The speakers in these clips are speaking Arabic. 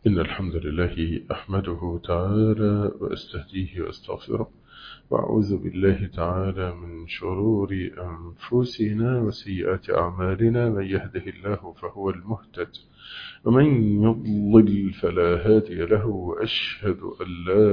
إن الحمد لله أحمده تعالى وأستهديه وأستغفره وأعوذ بالله تعالى من شرور أنفسنا وسيئات أعمالنا. من يهده الله فهو المهتد ومن يضلل فلا هادي له، وأشهد أن لا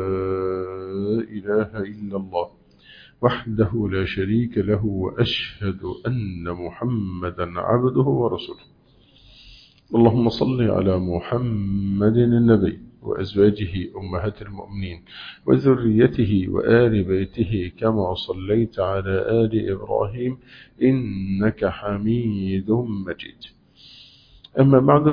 إله إلا الله وحده لا شريك له، وأشهد أن محمدا عبده ورسوله. اللهم صل على محمد النبي وأزواجه أمهات المؤمنين وذريته وآل بيته كما صليت على آل إبراهيم إنك حميد مجيد. أما بعد،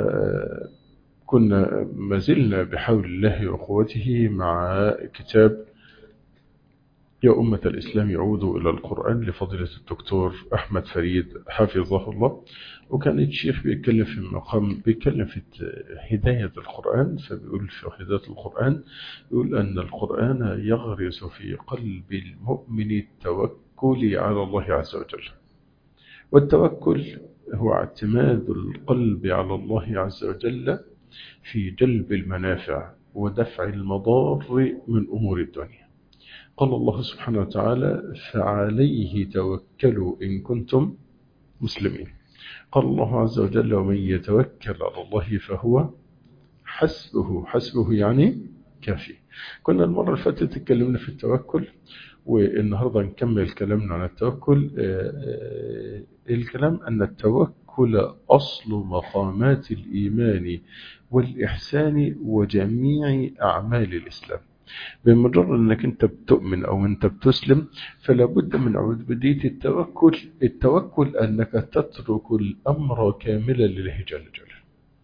فكنا مازلنا بحول الله وقوته مع كتاب يا أمة الإسلام يعود إلى القرآن لفضيلة الدكتور أحمد فريد حفظه الله. وكان الشيخ بيتكلم في مقام بيتكلم في هداية القرآن، فبيقول في هداية القرآن يقول أن القرآن يغرس في قلب المؤمن التوكل على الله عز وجل. والتوكل هو اعتماد القلب على الله عز وجل في جلب المنافع ودفع المضار من أمور الدنيا. قال الله سبحانه وتعالى: فعليه توكلوا إن كنتم مسلمين. قال الله عز وجل: ومن يتوكل على الله فهو حسبه. حسبه يعني كافي. كنا المرة اللي فاتت اتكلمنا في التوكل، والنهاردة نكمل كلامنا عن التوكل. الكلام أن التوكل أصل مقامات الإيمان والإحسان وجميع أعمال الإسلام. بمجرد أنك أنت بتؤمن أو أنت بتسلم فلا بد من عبودية التوكل. التوكل أنك تترك الأمر كاملا لله جل جلاله،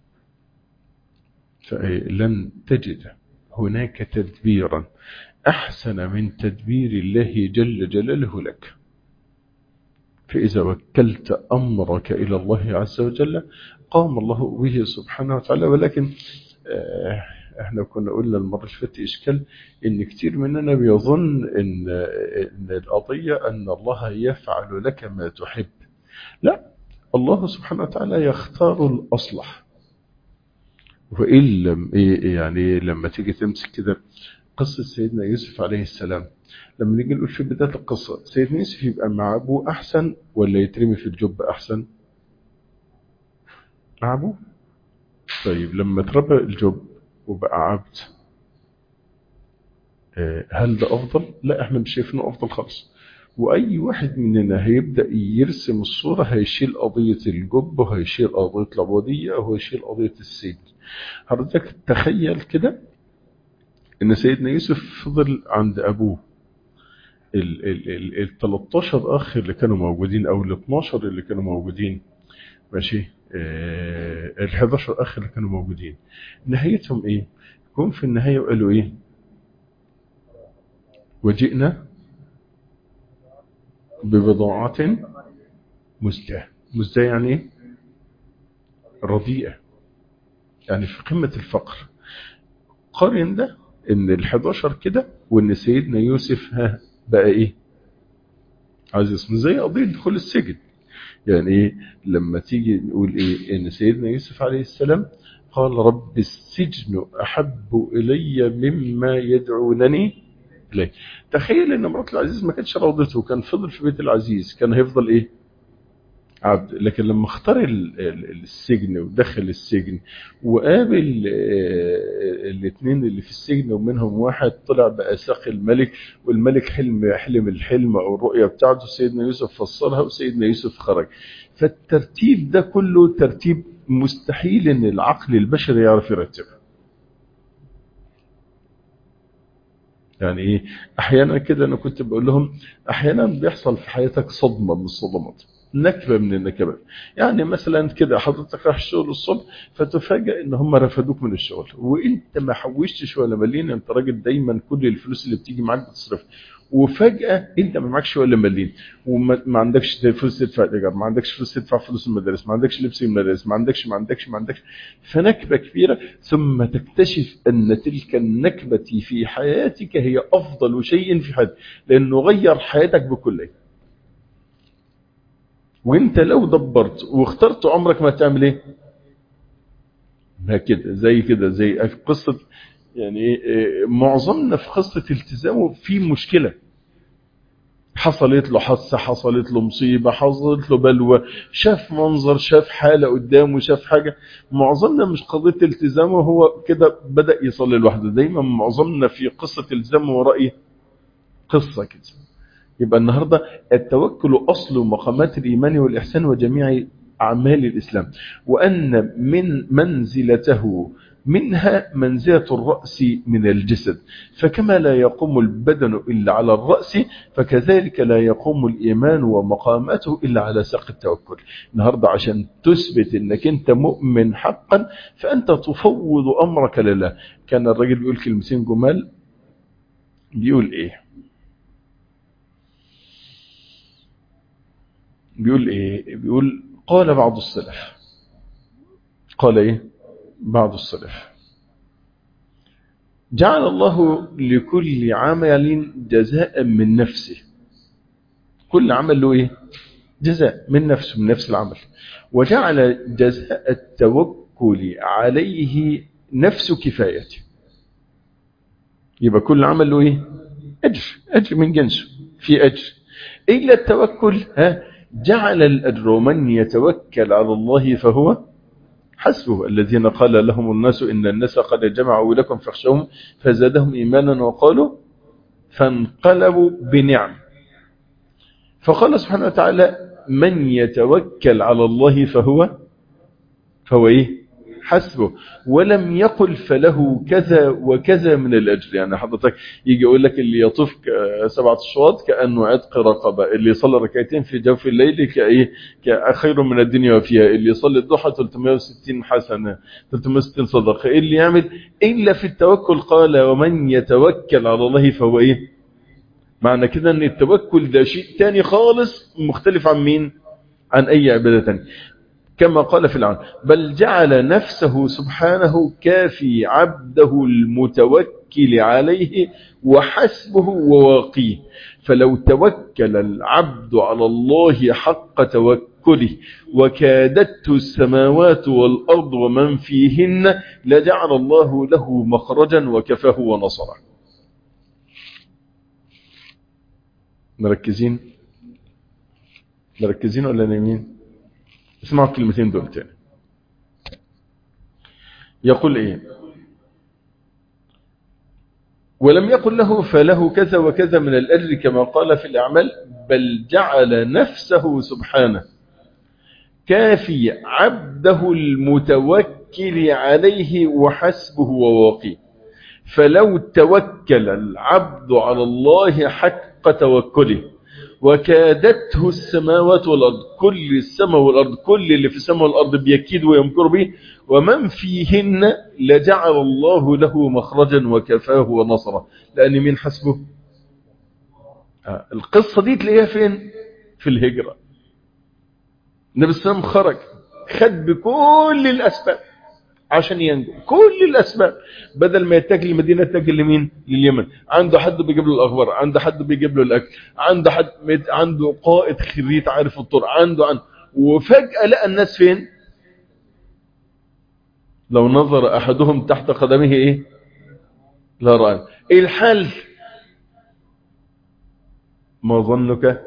فلن تجد هناك تدبيرا أحسن من تدبير الله جل جلاله لك. فإذا وكلت أمرك إلى الله عز وجل قام الله به سبحانه وتعالى. ولكن احنا كنا قلنا المرة اللي فاتت إشكال إن كتير مننا بيظن إن القضية أن الله يفعل لك ما تحب. لا، الله سبحانه وتعالى يختار الأصلح. وإن لم يعني لما تيجي تمسك كده قصة سيدنا يوسف عليه السلام، لما نيجي نقول في بداية القصة سيدنا يوسف يبقى مع أبوه أحسن ولا يترمي في الجب أحسن؟ مع أبوه. طيب لما تربى الجب وبقى عبد، هل ده أفضل؟ لا، احنا مش شايفينه أفضل خالص. وأي واحد مننا هيبدأ يرسم الصورة هيشيل قضية الجب وهيشيل قضية العبودية وهيشيل قضية السجن. حضرتك تخيل كده إن سيدنا يوسف فضل عند أبوه ال 13 أخ اللي كانوا موجودين أو ال 12 اللي كانوا موجودين، ماشي، ال 11 أخ اللي كانوا موجودين، نهايتهم إيه؟ يكون في النهاية وقالوا إيه؟ وجئنا ببضاعة مزجاة. مزجاة يعني إيه؟ رديئة، يعني في قمة الفقر. قارن ده إن ال11 كده وإن سيدنا يوسف بقى إيه؟ عايز اسمه زي قضية دخول السجن. يعني إيه لما تيجي نقول إيه إن سيدنا يوسف عليه السلام قال: رب السجن أحب إلي مما يدعونني إليه. تخيل إن امرأة العزيز ما كانتش راضته، كان فضل في بيت العزيز، كان هيفضل إيه؟ عبد. لكن لما اختار السجن ودخل السجن وقابل الاثنين اللي في السجن ومنهم واحد طلع بقى ساقي الملك، والملك حلم الحلم او الرؤية بتاعته، سيدنا يوسف فسرها وسيدنا يوسف خرج. فالترتيب ده كله ترتيب مستحيل ان العقل البشري يعرف يرتبه. يعني ايه؟ احيانا كده انا كنت بقول لهم احيانا بيحصل في حياتك صدمة من الصدمات، نكبة من النكبات. يعني مثلا كده حضرتك رايح الشغل الصبح فتفاجئ ان هم رفدوك من الشغل، وانت ما حوشتش ولا مليم، انت راجل دايما كل الفلوس اللي بتيجي معاك بتصرفها، وفجأة انت ما معكش ولا مليم، وما عندكش فلوس تدفع الايجار، ما عندكش فلوس تدفع فلوس المدارس، ما عندكش لبس المدارس، ما عندكش. فنكبة كبيرة، ثم تكتشف ان تلك النكبة في حياتك هي افضل شيء في حياتك، لانه غير حياتك بكلية. وانت لو دبرت واخترت عمرك ما تعمل ايه؟ ما كده زي قصة يعني معظمنا في قصة التزامه في مشكلة، حصلت له حادثة، حصلت له مصيبة، حصلت له بلوى، شاف منظر، شاف حالة قدامه، شاف حاجة. معظمنا مش قضية التزامه هو كده بدأ يصلي لوحده، دايما معظمنا في قصة التزامه ورأي قصة كده. يبقى النهاردة التوكل أصل مقامات الإيمان والإحسان وجميع أعمال الإسلام، وأن من منزلته منها منزلة الرأس من الجسد، فكما لا يقوم البدن إلا على الرأس فكذلك لا يقوم الإيمان ومقاماته إلا على ساق التوكل. النهاردة عشان تثبت أنك أنت مؤمن حقا فأنت تفوض أمرك لله. كان الرجل بيقول كلمتين جمال، بيقول إيه؟ بيقول قال بعض السلف، قال إيه بعض السلف: جعل الله لكل عمل جزاء من نفسه. كل عمل له إيه؟ جزاء من نفسه، من نفس العمل. وجعل جزاء التوكل عليه نفس كفايته. يبقى كل عمل له إيه؟ أجر من جنسه، في أجر. إلا التوكل جعل الأجر من يتوكل على الله فهو حسبه. الذين قال لهم الناس إن الناس قد جمعوا لكم فاخشوهم فزادهم إيمانا وقالوا فانقلبوا بنعم. فقال سبحانه وتعالى من يتوكل على الله فهو إيه؟ حسبه. ولم يقل فله كذا وكذا من الأجر. يعني حضرتك يجي يقول لك اللي يطوف 7 أشواط كأنه عتق رقبة، اللي يصلي ركعتين في جوف الليل كخير من الدنيا وفيها، اللي يصلي الضحى 360 حسنة، 360 صدقة، اللي يعمل. إلا في التوكل قال ومن يتوكل على الله فهو إيه؟ معنى كده أن التوكل ده شيء تاني خالص مختلف عن مين؟ عن أي عبادة تانية. كما قال في العام بل جعل نفسه سبحانه كافي عبده المتوكل عليه وحسبه وواقيه. فلو توكل العبد على الله حق توكله وكادته السماوات والأرض ومن فيهن لجعل الله له مخرجا وكفاه ونصره. مركزين ولا نايمين؟ اسمعوا الكلمتين دول تاني. يقول ايه؟ ولم يقل له فله كذا وكذا من الأجر كما قال في الأعمال، بل جعل نفسه سبحانه كافي عبده المتوكل عليه وحسبه وواقيه. فلو توكل العبد على الله حق توكله وكادته السماوات والأرض، كل السماء والأرض، كل اللي في السماء والأرض بيكيد ويمكر به، ومن فيهن لجعل الله له مخرجا وكفاه ونصره. لأن مين حسبه؟ القصة دي تلاقيها فين؟ في الهجرة. النبي صلى الله عليه وسلم خرج، خد بكل الأسباب عشان ينجو، كل الأسباب. بدل ما يتجه للمدينة يتجه لمين؟ لليمن. عنده حد بيجيب له الأخبار، عنده حد بيجيب له الأكل، عنده قائد خريط عارف الطرق، عنده. وفجأة لقى الناس فين؟ لو نظر أحدهم تحت قدمه إيه؟ لا رأى. إيه الحال؟ ما ظنك؟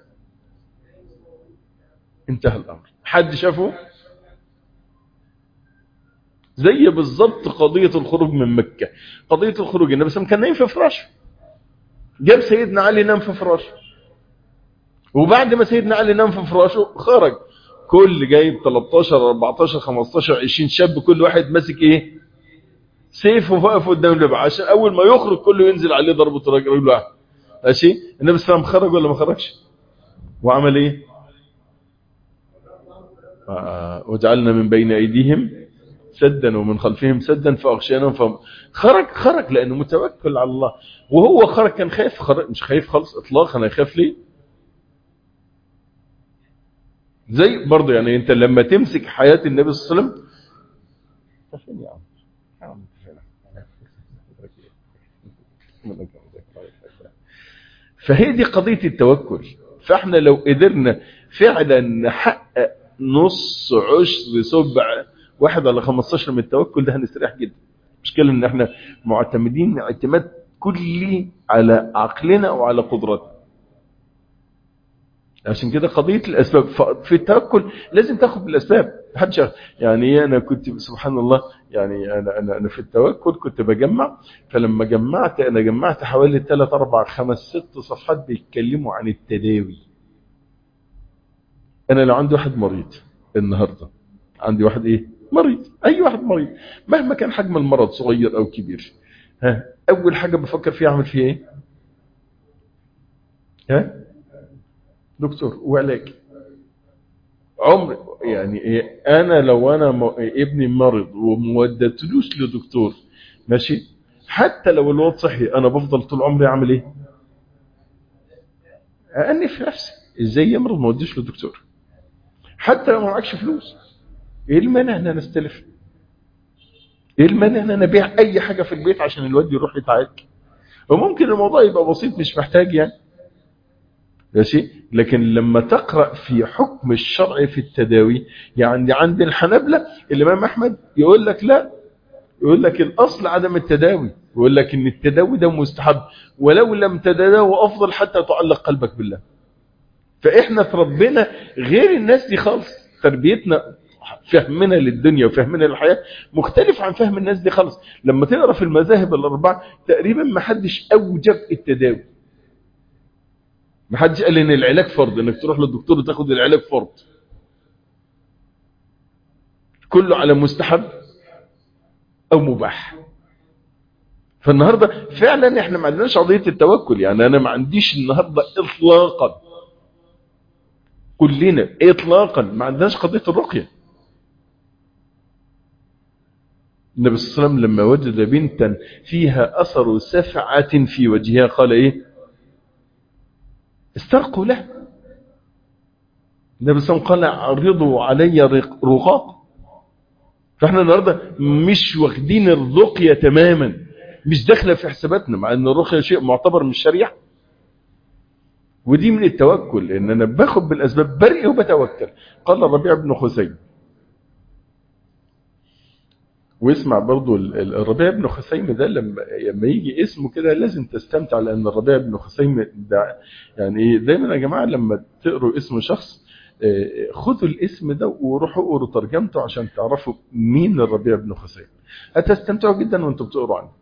انتهى الأمر. حد شافه؟ زي بالضبط قضية الخروج من مكة. قضية الخروج النبي صلى الله عليه وسلم كان نايم في فراشه، جاب سيدنا علي نام في فراشه، وبعد ما سيدنا علي نام في فراشه خرج. كل جايب 13 14 15 20 شاب، كل واحد ماسك ايه؟ سيف، وواقف قدام الباب عشان اول ما يخرج كله ينزل عليه ضربة رجل واحد. ماشي. النبي صلى الله عليه وسلم خرج ولا ما خرجش؟ وعمل ايه؟ وجعلنا من بين ايديهم سدا ومن خلفهم سدا فاغشيناهم فهم. خرج لانه متوكل على الله. وهو خرج كان خايف؟ خرج مش خايف خالص اطلاقا. هيخاف ليه؟ زي برضه يعني انت لما تمسك حياة النبي صلى الله عليه وسلم. يا عم فهي دي قضية التوكل. فاحنا لو قدرنا فعلا نحقق نص عشر سبع 1 على 15 من التوكل ده هنستريح جدا. مشكلة ان احنا معتمدين اعتماد كلي على عقلنا وعلى قدراتنا. عشان كده قضية الأسباب في التوكل لازم تاخد بالأسباب. يعني أنا كنت سبحان الله، يعني أنا في التوكل كنت بجمع، فلما جمعت حوالي 3 4 5 6 صفحات بيتكلموا عن التداوي. أنا لو عندي واحد مريض النهاردة، عندي واحد مريض، أي واحد مريض مهما كان حجم المرض صغير أو كبير، أول حاجة بفكر فيها أعمل فيها دكتور وعلاج. عمر يعني انا لو ابني مرض ومودتلوش لدكتور ماشي، حتى لو الواد صحي انا بفضل طول عمري اعمل أأنف نفسي. ازاي يمرض ما وديش لدكتور؟ حتى لو ما معكش فلوس، ايه المانع ان انا استلف؟ ايه المانع ان انا ابيع اي حاجه في البيت عشان الواد يروح يتعالج؟ وممكن الموضوع يبقى بسيط مش محتاج يعني ماشي. لكن لما تقرأ في حكم الشرع في التداوي، يعني عند الحنابلة الإمام أحمد يقول لك لا، يقول لك الأصل عدم التداوي، يقول لك إن التداوي ده مستحب، ولو لم تداوي أفضل حتى تعلق قلبك بالله. فإحنا تربينا غير الناس دي خالص، تربيتنا فهمنا للدنيا وفهمنا للحياة مختلف عن فهم الناس دي خالص. لما تقرأ في المذاهب الأربعة تقريبا ما حدش أوجب التداوي، ما حدش قال ان العلاج فرض، انك تروح للدكتور وتاخد العلاج فرض، كله على مستحب او مباح. فالنهارده فعلا احنا ما عندناش قضيه التوكل، يعني انا ما عنديش النهارده اطلاقا، كلنا اطلاقا ما عندناش قضيه الرقيه. النبي صلى الله عليه وسلم لما وجد بنتا فيها اثر سفعه في وجهها قال استرقوا له. النبي صلى الله عليه وسلم قال عرضوا علي رقاق. فاحنا النهارده مش واخدين الرقيه تماما، مش داخله في حساباتنا، مع ان الرقيه شيء معتبر من الشريعه. ودي من التوكل، ان انا باخد بالاسباب برئ وبتوكل. قال الربيع بن خثيم، واسمع برضو الربيع بن خثيم ده لما يجي اسمه كده لازم تستمتع، لان الربيع بن خثيم ده يعني دايما يا جماعه لما تقروا اسم شخص خذوا الاسم ده وروحوا اقروا ترجمته عشان تعرفوا مين الربيع بن خثيم، هتستمتعوا جدا وانتم بتقروا عنه.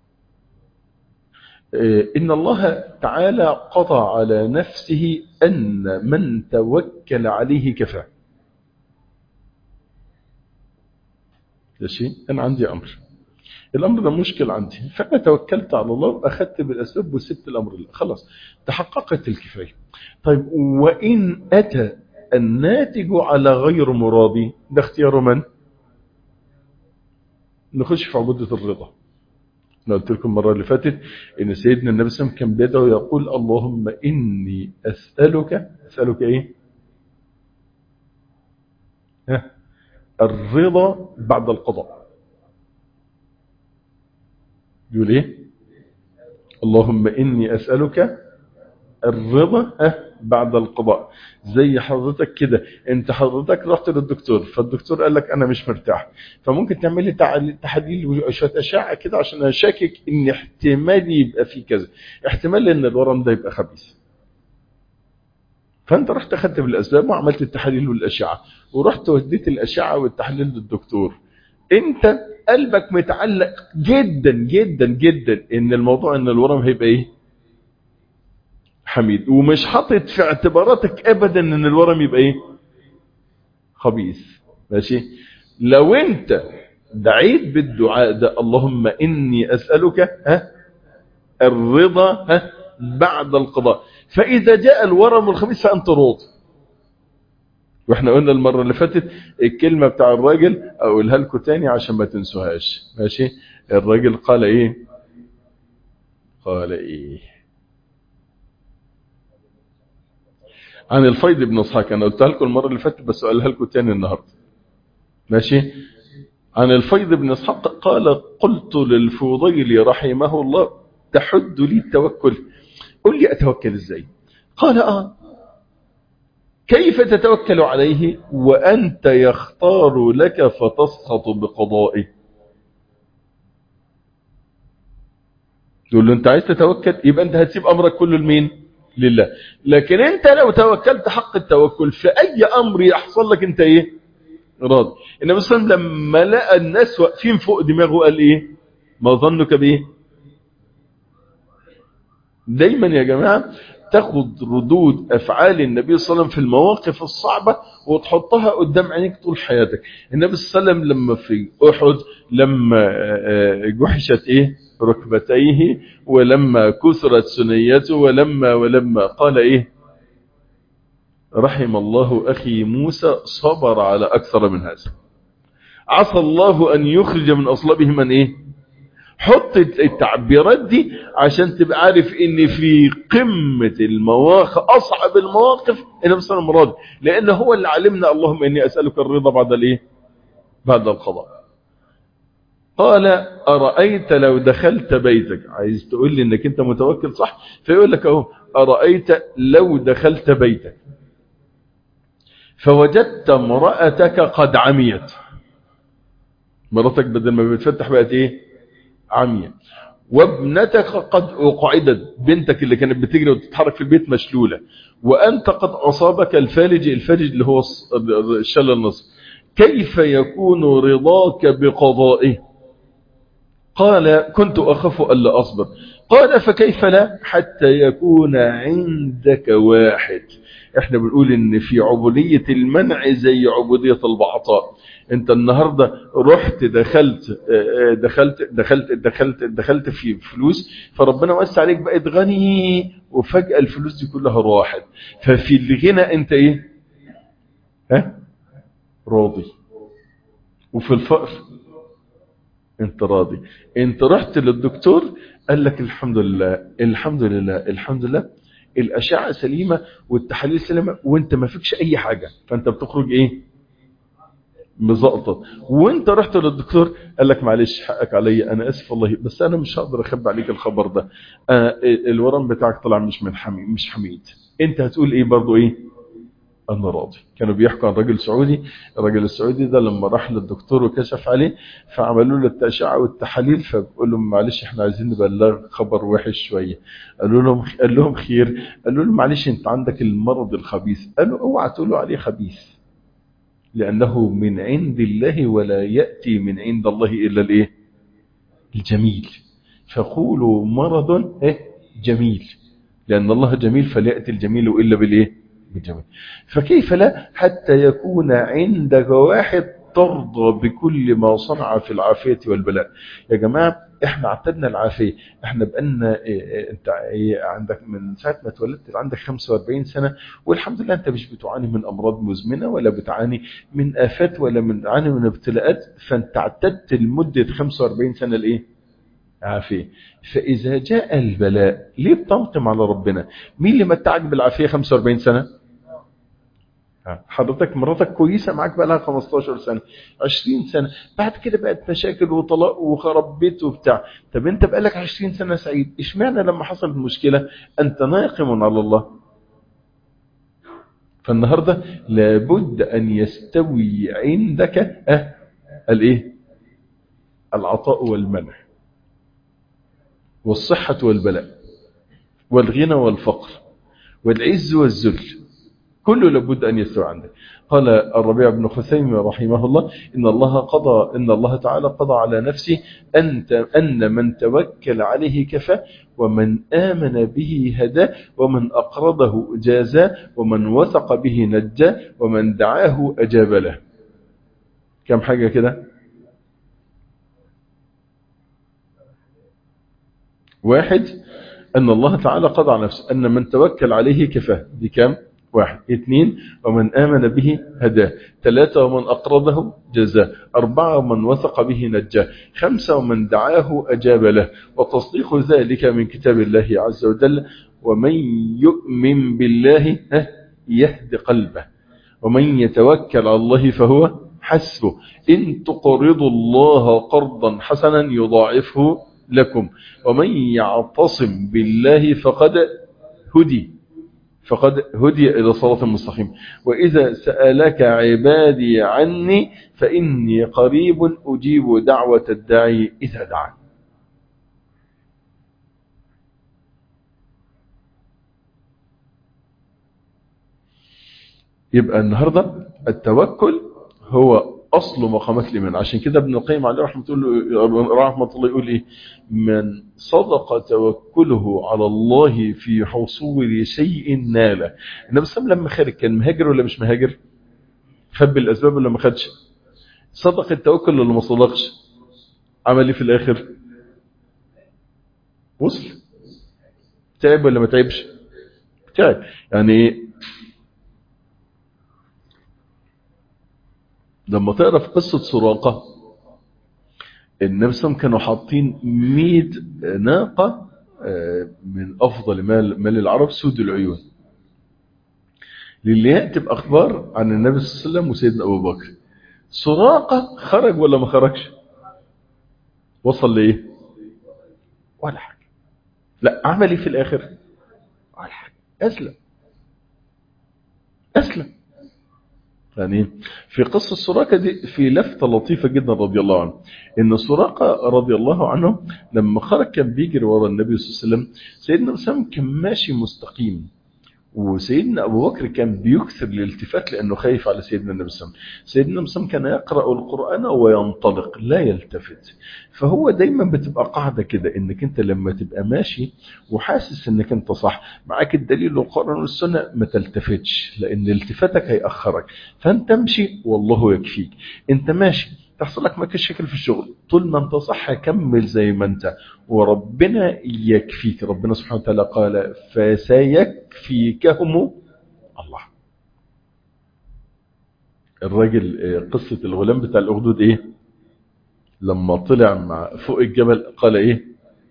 إن الله تعالى قضى على نفسه أن من توكل عليه كفاه. ده شيء أنا عندي الأمر ده مشكل عندي، فأنا توكلت على الله وأخذت بالأسباب وسبت الأمر الله، خلاص تحققت الكفاية. طيب وإن أتى الناتج على غير مرادي، ده اختيار من؟ نخش في عبودة الرضا. أنا قلت لكم المرة اللي فاتت إن سيدنا النبي صلى الله عليه وسلم كان بيدعو يقول اللهم إني أسألك الرضا بعد القضاء. يقول اللهم إني أسألك الرضا بعد القضاء. زي حضرتك كده، انت حضرتك رحت للدكتور، فالدكتور قال لك انا مش مرتاح، فممكن تعمل لي تحاليل وشويه اشعه كده عشان انا شاكك ان احتمال يبقى فيه كذا، احتمال ان الورم ده يبقى خبيث. فانت رحت اخذت بالاسباب وعملت التحاليل والاشعه، ورحت وديت الاشعه والتحاليل للدكتور، انت قلبك متعلق جدا جدا جدا ان الموضوع ان الورم هيبقى حميد، ومش حاطط في اعتباراتك ابدا ان الورم يبقى خبيث. ماشي. لو انت دعيت بالدعاء ده اللهم اني اسالك الرضا بعد القضاء، فاذا جاء الورم الخبيث فانت راضي. واحنا قلنا المره اللي فاتت الكلمه بتاع الراجل، اقولها لكم تاني عشان ما تنسوهاش. ماشي. الراجل قال عن الفيض بن اسحاق. انا قلتها لكم المره اللي فاتت بس اقولها لكم تاني النهارده. ماشي. عن الفيض بن اسحاق قال قلت للفضيل رحمه الله تحد لي التوكل، قل لي اتوكل ازاي؟ قال كيف تتوكل عليه وأنت يختار لك فتسخط بقضائه؟ تقول له أنت عايز تتوكل، يبقى أنت هتسيب أمرك كله لمين؟ لله. لكن أنت لو توكلت حق التوكل في أي أمر يحصل لك أنت إيه؟ راضي. النبي صلى الله عليه وسلم لما لقى الناس واقفين فوق دماغه قال إيه؟ ما ظنك بإيه؟ دايما يا جماعة تاخد ردود أفعال النبي صلى الله عليه وسلم في المواقف الصعبة وتحطها قدام عينيك طول حياتك. النبي صلى الله عليه وسلم لما في أحد، لما جحشت إيه ركبتيه، ولما كسرت سنيته، ولما قال إيه؟ رحم الله أخي موسى صبر على أكثر من هذا، عسى الله أن يخرج من أصلابه من إيه؟ حط التعبيرات دي عشان تبقى عارف ان في قمة المواقف، اصعب المواقف، النبي صلى الله عليه وسلم راضي، لان هو اللي علمنا اللهم اني اسألك الرضا بعد الايه؟ بعد القضاء. قال ارايت لو دخلت بيتك، عايز تقول لي انك انت متوكل صح، فيقول لك اهو ارايت لو دخلت بيتك فوجدت امرأتك قد عميت، مراتك بدل ما بتفتح بقت ايه؟ عمية، وابنتك قد أقعدت، بنتك اللي كانت بتجري وتتحرك في البيت مشلولة، وأنت قد أصابك الفالج اللي هو الشلل النصف، كيف يكون رضاك بقضائه؟ قال كنت أخاف ألا أصبر. قال فكيف لا حتى يكون عندك واحد. احنا بنقول ان في عبودية المنع زي عبودية البعطاء. انت النهاردة رحت دخلت في فلوس، فربنا وسع عليك بقيت غني، وفجأة الفلوس دي كلها راحت. ففي الغنى انت ايه؟ راضي. وفي الفقر انت راضي. انت رحت للدكتور قال لك الحمد لله الحمد لله الحمد لله، الاشعه سليمه والتحاليل سليمه وانت ما فيكش اي حاجه، فانت بتخرج ايه؟ مزقطط. وانت رحت للدكتور قال لك معلش حقك عليا، انا اسف والله بس انا مش هقدر اخبي عليك الخبر ده، الورم بتاعك طلع مش حميد. انت هتقول ايه برضو؟ ايه؟ أنا راضي. كانوا بيحكوا عن رجل سعودي، الرجل السعودي ده لما راح للدكتور وكشف عليه فعملوا له التأشعة والتحاليل، فبقول لهم معلش احنا عايزين نبلغ خبر وحش شوية. قال لهم خير. قالوا له معلش انت عندك المرض الخبيث. قالوا اوعى تقولوا عليه خبيث، لأنه من عند الله ولا يأتي من عند الله إلا الايه؟ الجميل. فقولوا مرض جميل، لأن الله جميل فلا يأتي الجميل إلا بالايه؟ بالجميل. فكيف لا حتى يكون عندك واحد ترضى بكل ما صنع في العافية والبلاء. يا جماعة احنا اعتدنا العافية، احنا بقالنا انت عندك من ساعة ما اتولدت عندك 45 سنة، والحمد لله انت مش بتعاني من امراض مزمنة ولا بتعاني من آفات ولا بتعاني من ابتلاءات، فانت اعتدت لمدة 45 سنة الايه؟ عافية. فإذا جاء البلاء ليه بتنقم على ربنا؟ مين اللي متعك بالعافية 45 سنة؟ حضرتك مراتك كويسة معاك بقى لها 15 سنة 20 سنة، بعد كده بقت مشاكل وطلاق وخرب بيت وبتاع. طب انت بقى لك 20 سنة سعيد، اشمعنى لما حصلت مشكلة انت ناقم على الله؟ فالنهاردة لابد ان يستوي عندك الايه؟ العطاء والمنع، والصحة والبلاء، والغنى والفقر، والعز والذل، كله لابد أن يستوى عندك. قال الربيع بن خثيم رحمه الله إن الله تعالى قضى على نفسه أن من توكل عليه كفى، ومن آمن به هداه، ومن أقرضه جازاه، ومن وثق به نجاه، ومن دعاه أجاب له. كم حاجة كده؟ واحد، أن الله تعالى قضى على نفسه أن من توكل عليه كفاه، دي كم؟ واحد. اثنين، ومن آمن به هداه. ثلاثة، ومن أقرضه جزاه. أربعة، ومن وثق به نجاه. خمسة، ومن دعاه أجاب له. وتصديق ذلك من كتاب الله عز وجل. ومن يؤمن بالله يهد قلبه، ومن يتوكل على الله فهو حسبه، إن تقرضوا الله قرضا حسنا يضاعفه لكم، ومن يعتصم بالله فقد هدي. فقد هدي إلى صراط مستقيم. وإذا سألك عبادي عني فإني قريب أجيب دعوة الداعي إذا دعا. يبقى النهاردة التوكل هو أصل مقامات الإيمان. عشان كده ابن القيم عليه رحمة الله يقول إيه؟ من صدق توكله على الله في حصول شيء ناله. النبي صلى الله عليه وسلم لما خارج كان مهاجر ولا مش مهاجر؟ خد بالأسباب ولا ما خدش؟ صدق التوكل ولا ما صدقش؟ عمل ايه في الآخر؟ وصل. تعب ولا ما تعبش؟ تعب. يعني لما تقرأ في قصة سراقة، النبي صلى الله عليه وسلم كانوا حاطين 100 ناقة من أفضل مال العرب سود العيون، للي يأتي بأخبار عن النبي صلى الله عليه وسلم وسيدنا أبو بكر. سراقة خرج ولا ما خرجش؟ وصل لإيه؟ ولا حاجة. لا، عمل إيه في الآخر؟ ولا حاجة. أسلم. يعني في قصة سراقة دي في لفتة لطيفة جدا رضي الله عنه، إن سراقة رضي الله عنه لما خرج كان بيجري ورا النبي صلى الله عليه وسلم. سيدنا وسلم كان ماشي مستقيم، وسيدنا أبو بكر كان بيكثر الالتفات لأنه خايف على سيدنا النبي صلى الله عليه وسلم. سيدنا النبي صلى الله عليه وسلم كان يقرأ القرآن وينطلق لا يلتفت. فهو دايما بتبقى قاعدة كده، إنك أنت لما تبقى ماشي وحاسس إنك أنت صح، معاك الدليل والقرآن والسنة، ما تلتفتش، لأن التفاتك هيأخرك. فأنت امشي والله يكفيك. أنت ماشي تحصل لك مشاكل في الشغل، طول ما انت صح كمل زي ما انت، وربنا يكفيك. ربنا سبحانه وتعالى قال فسيكفيكهم الله. الراجل قصة الغلام بتاع الأخدود ايه؟ لما طلع مع فوق الجبل قال ايه؟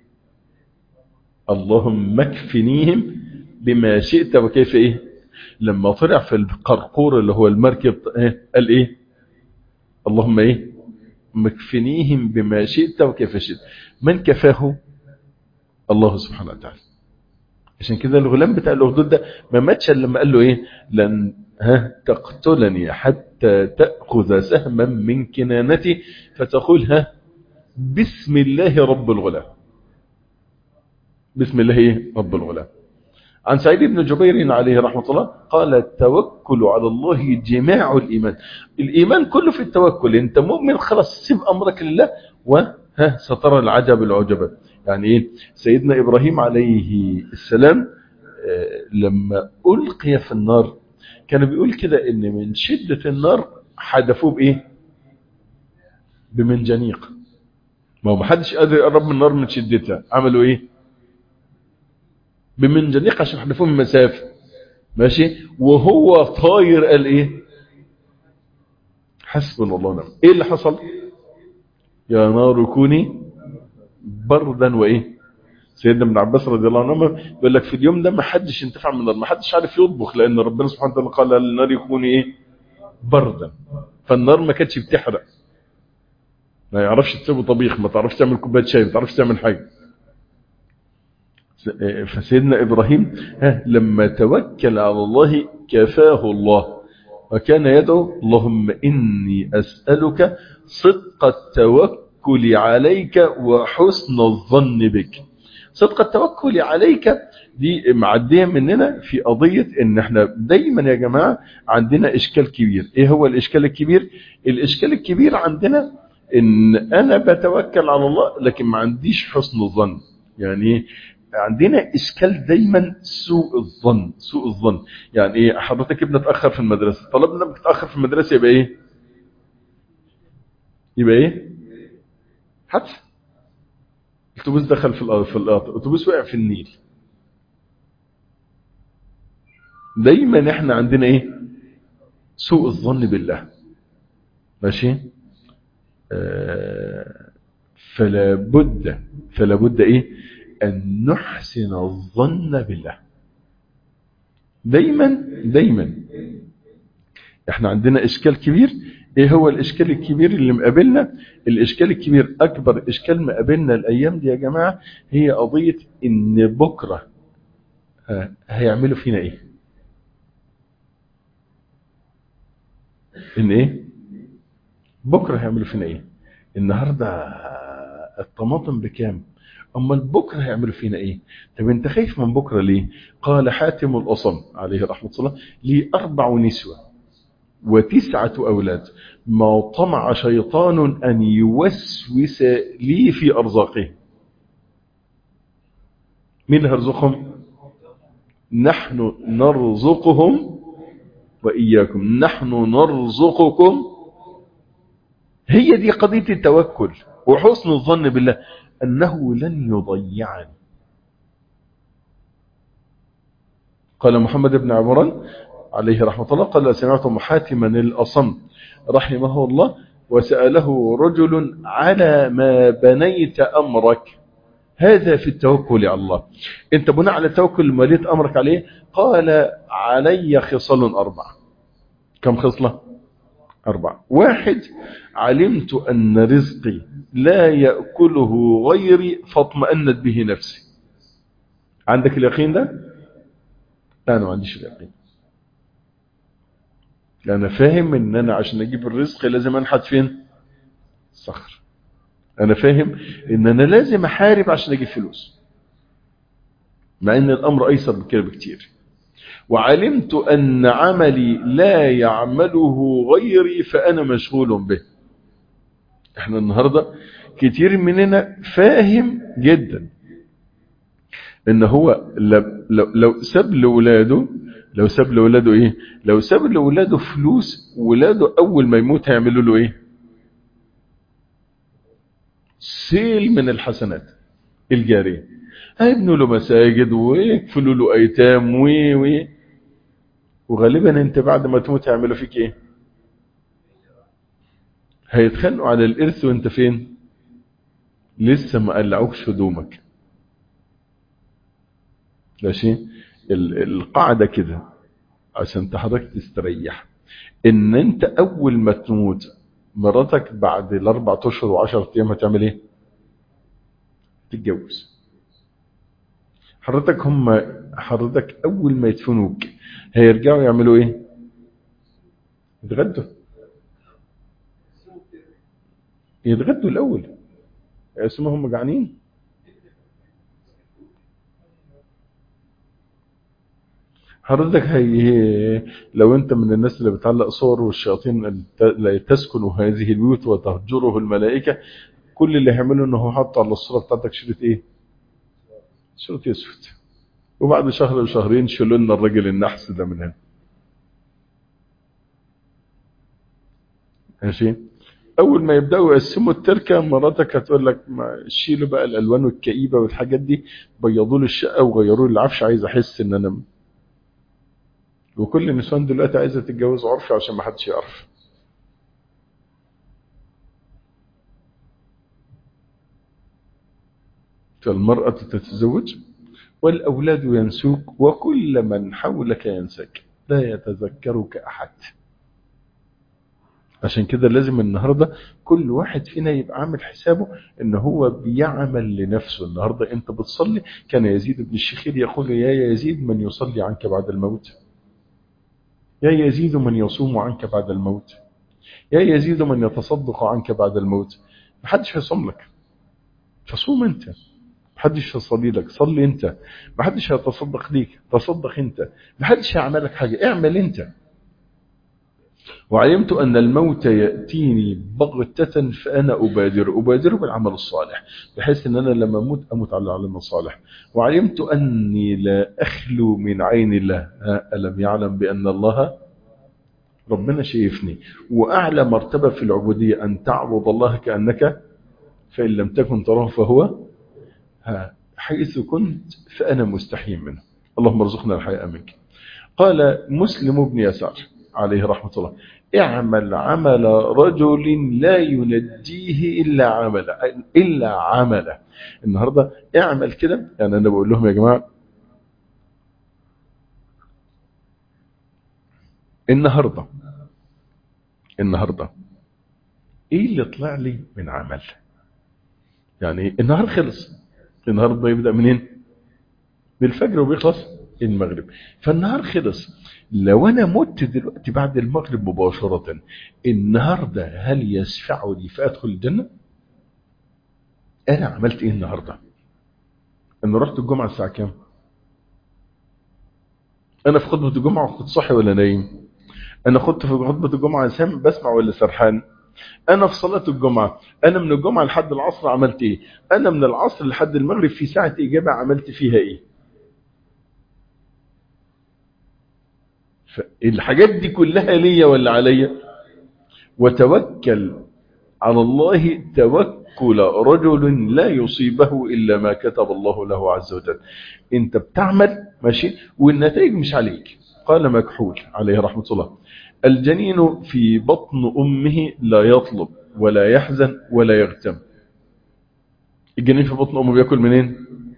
اللهم اكفنيهم بما شئت وكيف ايه؟ لما طلع في القرقور اللي هو المركب قال ايه؟ اللهم ايه؟ مكفنيهم بما شئت وكيف شئت. من كفاه؟ الله سبحانه وتعالى. عشان كده الغلام بتاع الأخدود ده ما ماتش لما قال له ايه؟ لن تقتلني حتى تأخذ سهما من كنانتي فتقول بسم الله رب الغلام. بسم الله ايه؟ رب الغلام. عن سعيد بن جبير عليه رحمة الله قال التوكل على الله جماع الإيمان. الإيمان كله في التوكل. انت مؤمن خلاص، سيب أمرك لله سترى العجب العجبة. يعني ايه؟ سيدنا إبراهيم عليه السلام لما ألقي في النار كان بيقول كده ان من شدة النار حدفوه بإيه؟ بمنجنيق. ما هو محدش قادر يقرب من النار من شدتها، عملوا ايه؟ بمنجنيق عشان حدفوه من مسافة. ماشي. وهو طاير قال ايه؟ حسبنا الله ونعم. ايه اللي حصل؟ يا نار كوني بردا وايه؟ سيدنا ابن عباس رضي الله عنه بيقول لك في اليوم ده ما حدش انتفع من النار، ما حدش عارف يطبخ، لان ربنا سبحانه وتعالى قال للنار يكوني ايه؟ بردا. فالنار ما كانتش بتحرق، ما يعرفش تسوي طبيخ، ما تعرفش تعمل كوبايه شاي، ما تعرفش تعمل حاجه. فسيدنا إبراهيم لما توكل على الله كفاه الله، وكان يدعو اللهم إني أسألك صدق التوكل عليك وحسن الظن بك. صدق التوكل عليك دي معدية مننا في قضية ان احنا دايما يا جماعة عندنا اشكال كبير. ايه هو الاشكال الكبير؟ الاشكال الكبير عندنا ان انا بتوكل على الله لكن ما عنديش حسن الظن. يعني عندنا اشكال دايما سوء الظن. يعني ايه؟ حضرتك ابنك اتاخر في المدرسه، طلبنا ابنك اتاخر في المدرسه يبقى ايه؟ حادثه. الاتوبيس دخل في القطر، الاتوبيس وقع في النيل. دايما احنا عندنا ايه؟ سوء الظن بالله. ماشي. فلا بد ايه؟ ان نحسن الظن بالله. دايما احنا عندنا اشكال كبير. ايه هو الاشكال الكبير اللي مقابلنا؟ الاشكال الكبير، اكبر اشكال مقابلنا الايام دي يا جماعة، هي قضية ان بكرة هيعملوا فينا ايه؟ ان ايه؟ بكرة هيعملوا فينا ايه؟ النهاردة الطماطم بكام؟ اما بكرة هيعملوا فينا ايه؟ طب انت خايف من بكرة ليه؟ قال حاتم الأصم عليه رحمة الله: لي 4 نسوة و9 أولاد، ما طمع شيطان أن يوسوس لي في أرزاقه. مين هرزقهم؟ نحن نرزقهم وإياكم، نحن نرزقكم. هي دي قضية التوكل وحسن الظن بالله أنه لن يضيعني. قال محمد بن عمران عليه رحمة الله: قال سمعت حاتما الأصم رحمه الله وسأله رجل: على ما بنيت أمرك؟ هذا في التوكل على الله. انت بناء على التوكل مليت أمرك عليه؟ قال: علي خصال 4. كم خصلة؟ 4. 1: علمت أن رزقي لا يأكله غيري فاطمأنت به نفسي. عندك اليقين ده؟ لا، أنا ما عنديش اليقين. أنا فاهم أن أنا عشان أجيب الرزق لازم أنحت فين؟ الصخر. أنا فاهم أن أنا لازم أحارب عشان أجيب فلوس، مع أن الأمر أيسر من كده بكتير. وعلمت أن عملي لا يعمله غيري فأنا مشغول به. احنا النهاردة كتير مننا فاهم جدا ان هو لو ساب لولاده، ايه؟ لو ساب لولاده فلوس، ولاده اول ما يموت هيعملوا له ايه؟ سيل من الحسنات الجارية، هيبنوا له مساجد ويكفلوا له ايتام وغالبا انت بعد ما تموت هيعملوا فيك ايه؟ هيتخانقوا على الارث وانت فين؟ لسه ما قلعوكش هدومك. ماشي؟ القاعدة كده عشان حضرتك تستريح، ان انت اول ما تموت مراتك بعد 4 اشهر و10 ايام هتعمل ايه؟ تتجوز. حضرتك اول ما يدفنوك هيرجعوا يعملوا ايه؟ يتغدوا الاول، اسمهم جعانين. حضرتك لو انت من الناس اللي بتعلق صور والشياطين لا تسكن هذه البيوت وتهجره الملائكة، كل اللي هيعمله انه حط على الصورة بتاعتك شريط ايه؟ شريط اسود. وبعد شهر وشهرين شيلوا لنا الراجل النحس ده من هنا. ماشي؟ اول ما يبداوا يقسموا التركه مراتك هتقول لك: ما شيلوا بقى الالوان الكئيبه والحاجات دي، بيضوا لي الشقه وغيروا لي العفش، عايز احس ان انا. وكل النسوان دلوقتي عايزه تتجوز عرفي عشان ما حدش يعرف. فالمراه تتزوج والاولاد ينسوك وكل من حولك ينساك، لا يتذكرك احد. عشان كده لازم النهاردة كل واحد فينا يبقى عامل حسابه ان هو بيعمل لنفسه. النهاردة انت بتصلي، كان يزيد بن الشخير يقول: يا يزيد من يصلي عنك بعد الموت، يا يزيد من يصوم عنك بعد الموت، يا يزيد من يتصدق عنك بعد الموت. محدش هيصوم لك فصوم انت، محدش هيصلي لك صلي انت، محدش هيتصدق ليك تصدق انت، محدش هيعمل لك حاجة اعمل انت. وعلمت أن الموت يأتيني بغتة فأنا أبادر بالعمل الصالح، بحيث أن أنا لما أموت على العمل الصالح. وعلمت أني لا أخلو من عين الله، ألم يعلم بأن الله ربنا شايفني. وأعلى مرتبة في العبودية أن تعبد الله كأنك، فإن لم تكن تراه فهو حيث كنت فأنا مستحي منه. اللهم ارزقنا الحياء منك. قال مسلم بن يسار عليه رحمة الله: اعمل عمل رجل لا ينجيه إلا عمله. النهاردة اعمل كده، يعني أنا بقول لهم: يا جماعة النهاردة ايه اللي طلع لي من عمل؟ يعني النهار خلص، النهاردة يبدأ منين؟ بالفجر وبيخلص المغرب. فالنهار خلص. لو أنا مت دلوقتي بعد المغرب مباشرة، النهاردة هل يشفع لي فأدخل الجنة؟ أنا عملت إيه النهاردة؟ أنا رحت الجمعة الساعة كام؟ أنا في خطبة الجمعة كنت صاحي ولا نايم؟ أنا كنت في خطبة الجمعة سام بسمع ولا سرحان؟ أنا في صلاة الجمعة، أنا من الجمعة لحد العصر عملت إيه؟ أنا من العصر لحد المغرب في ساعة إجابة عملت فيها إيه؟ الحاجات دي كلها ليا ولا عليا؟ وتوكل على الله توكل رجل لا يصيبه إلا ما كتب الله له عز وجل. أنت بتعمل ماشي والنتائج مش عليك. قال مكحول عليه رحمة الله: الجنين في بطن أمه لا يطلب ولا يحزن ولا يغتم. الجنين في بطن أمه بيأكل منين؟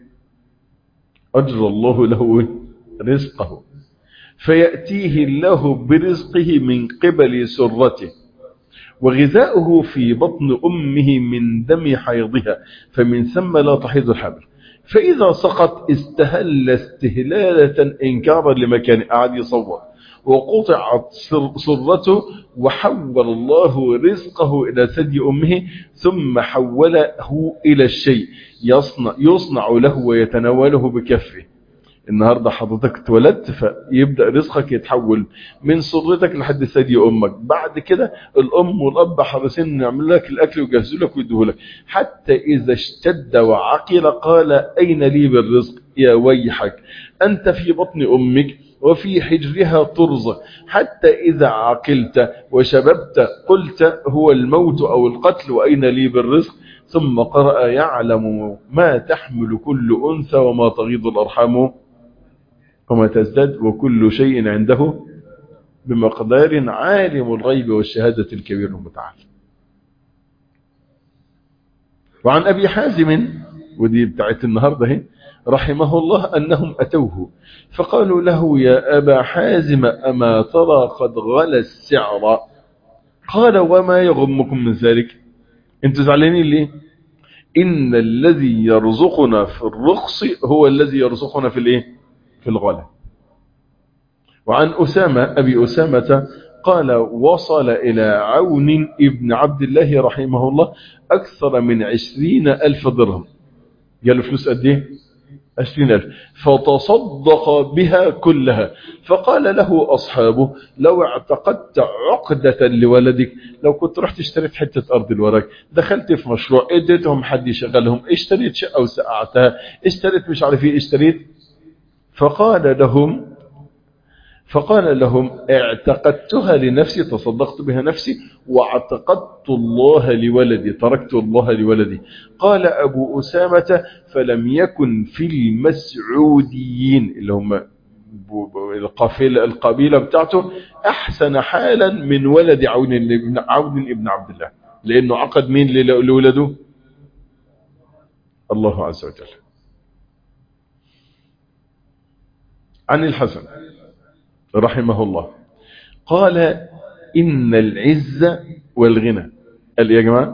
أجر الله له رزقه، فيأتيه الله برزقه من قبل سرته، وغذاؤه في بطن أمه من دم حيضها، فمن ثم لا تحيض الحمل. فإذا سقط استهل استهلالة إنكارا لمكان، قاعد يصور، وقطعت سرته، وحول الله رزقه إلى ثدي أمه، ثم حوله إلى الشيء يصنع له ويتناوله بكفه. النهاردة حضرتك اتولدت، فيبدأ رزقك يتحول من سرتك لحد ثدي أمك. بعد كده الأم والأب حريصين يعملوا لك الأكل ويجهزوا لك ويدوه لك، حتى إذا اشتد وعقل قال: أين لي بالرزق؟ يا ويحك، أنت في بطن أمك وفي حجرها ترزق، حتى إذا عقلت وشببت قلت: هو الموت أو القتل، وأين لي بالرزق؟ ثم قرأ: يعلم ما تحمل كل أنثى وما تغيض الأرحام وما تزداد وكل شيء عنده بمقدار، عالم الغيب والشهادة الكبير المتعال. وعن أبي حازم، ودي بتاعت النهاردة رحمه الله، أنهم أتوه فقالوا له: يا أبا حازم أما ترى قد غلى السعر؟ قال: وما يغمكم من ذلك؟ انتوا زعلانين ليه؟ إن الذي يرزقنا في الرخص هو الذي يرزقنا في الايه؟ في الغلا. وعن أبي أسامة قال: وصل إلى عون ابن عبد الله رحمه الله أكثر من 20,000 درهم. قال فلوس قد ايه؟ 20,000. فتصدق بها كلها. فقال له أصحابه: لو اعتقدت عقدة لولدك، لو كنت رحت اشتريت حتة أرض الورق، دخلت في مشروع، اديتهم حد يشغلهم، اشتريت شقة وسقعتها، اشتريت مش عارف ايه اشتريت. فقال لهم: اعتقدتها لنفسي، تصدقت بها نفسي، واعتقدت الله لولدي، تركت الله لولدي. قال أبو أسامة: فلم يكن في المسعوديين اللي هم القبيلة بتاعته أحسن حالا من ولد عون ابن عبد الله، لأنه عقد مين لولده؟ الله عز وجل. عن الحسن رحمه الله قال: إن العز والغنى، قال يا جماعة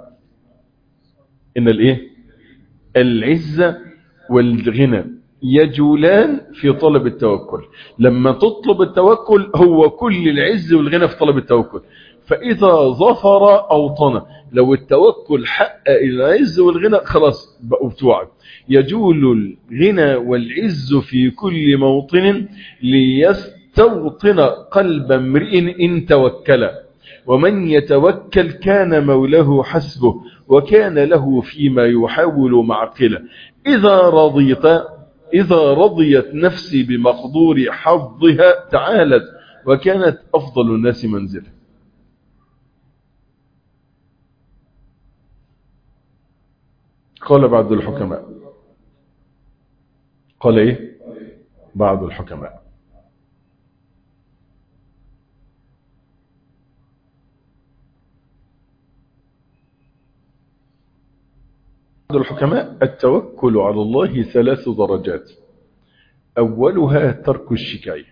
إن العز والغنى يجولان في طلب التوكل. لما تطلب التوكل هو كل العز والغنى في طلب التوكل. فإذا ظفر أوطن، لو التوكل حقق العز والغنى خلاص بقوا بتوعك. يجول الغنى والعز في كل موطن ليستوطن قلب امرئ إن توكل، ومن يتوكل كان مولاه حسبه، وكان له فيما يحاول معقلة. إذا رضيت نفسي بمقدور حظها تعالت، وكانت أفضل الناس منزلا. قال بعض الحكماء، قال إيه بعض الحكماء؟ التوكل على الله 3 درجات. أولها ترك الشكاية.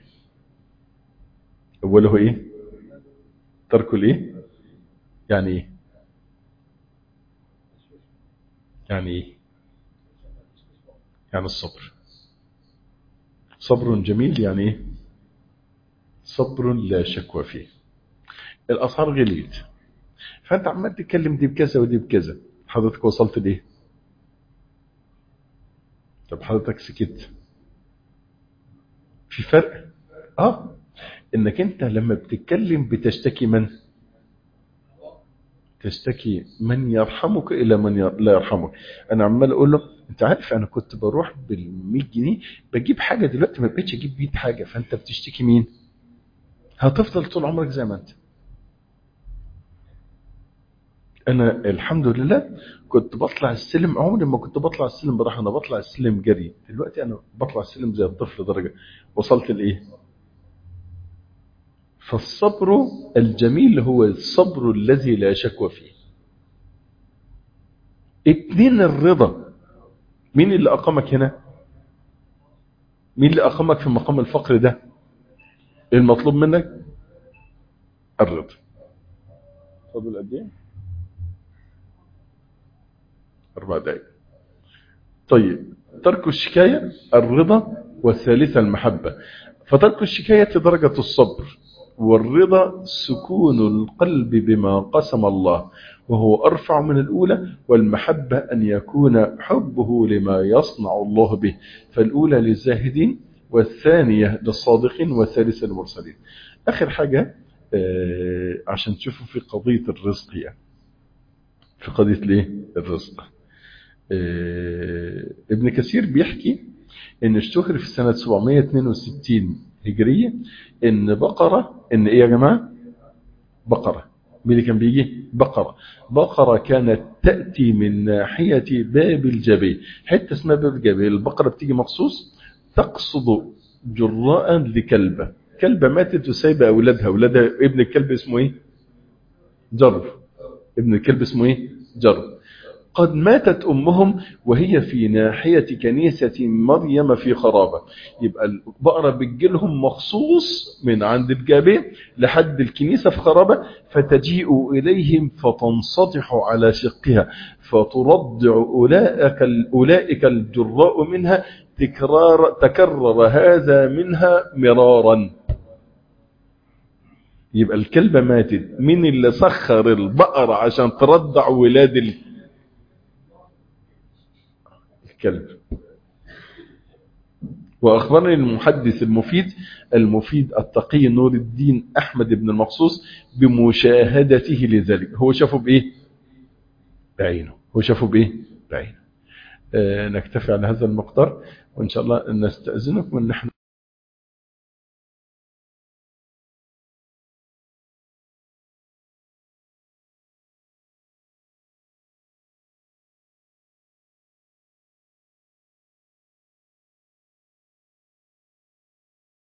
أوله إيه؟ ترك الإيه؟ يعني إيه؟ يعني إيه؟ يعني الصبر. صبر جميل يعني ايه؟ صبر لا شكوى فيه. الاسعار غليت، فانت عمال تتكلم دي بكذا ودي بكذا، حضرتك وصلت ليه؟ طب حضرتك سكت، في فرق. اه، انك انت لما بتتكلم بتشتكي من؟ تشتكي من يرحمك الى من لا يرحمك. انا عمال اقول له انت عارف انا كنت بروح بال100 جنيه بجيب حاجه، دلوقتي ما بقتش اجيب 100 حاجه، فانت بتشتكي مين؟ هتفضل طول عمرك زي ما انت. انا الحمد لله كنت بطلع السلم، عمري ما كنت بطلع السلم براحه، انا بطلع السلم جري، دلوقتي انا بطلع السلم زي الطفل درجه. وصلت لايه؟ فالصبر الجميل هو الصبر الذي لا شكوى فيه. اتنين، الرضا. مين اللي اقامك هنا؟ مين اللي اقامك في مقام الفقر ده؟ المطلوب منك الرضا. فاضل قد ايه؟ 4 دقائق. طيب، ترك الشكاية الرضا، والثالثة المحبة. فترك الشكاية درجة الصبر، والرضا سكون القلب بما قسم الله وهو أرفع من الأولى، والمحبة أن يكون حبه لما يصنع الله به. فالأولى للزاهدين، والثانية للصادقين، والثالثة للمرسلين. آخر حاجة عشان تشوفوا في قضية الرزق، يعني في قضية ليه الرزق. ابن كثير بيحكي ان اشتهر في سنة 762 هجرية ان بقرة، ان ايه يا جماعة؟ بقرة. مين اللي كان بيجي؟ بقرة كانت تأتي من ناحية باب الجبل، حتة اسمها باب الجبل، البقرة بتيجي مخصوص تقصد جراء لكلبة، كلبة ماتت وسايبة أولادها ابن الكلب اسمه ايه؟ جرب. ابن الكلب اسمه ايه؟ جرب. قد ماتت أمهم وهي في ناحية كنيسة مريم في خرابة، يبقى البقرة بتجيلهم مخصوص من عند الجابين لحد الكنيسة في خرابة، فتجيء إليهم فتنسطح على شقها، فترضع أولئك الجراء منها، تكرر هذا منها مرارا. يبقى الكلبة ماتت، مين اللي سخر البقرة عشان ترضع ولاد الكلب؟ وأخبرني المحدث المفيد التقي نور الدين أحمد بن المقصوص بمشاهدته لذلك. هو شافه بإيه؟ بعينه. هو شافه بإيه؟ بعينه. نكتفي على هذا المقدار، وإن شاء الله نستأذنكم أن نحن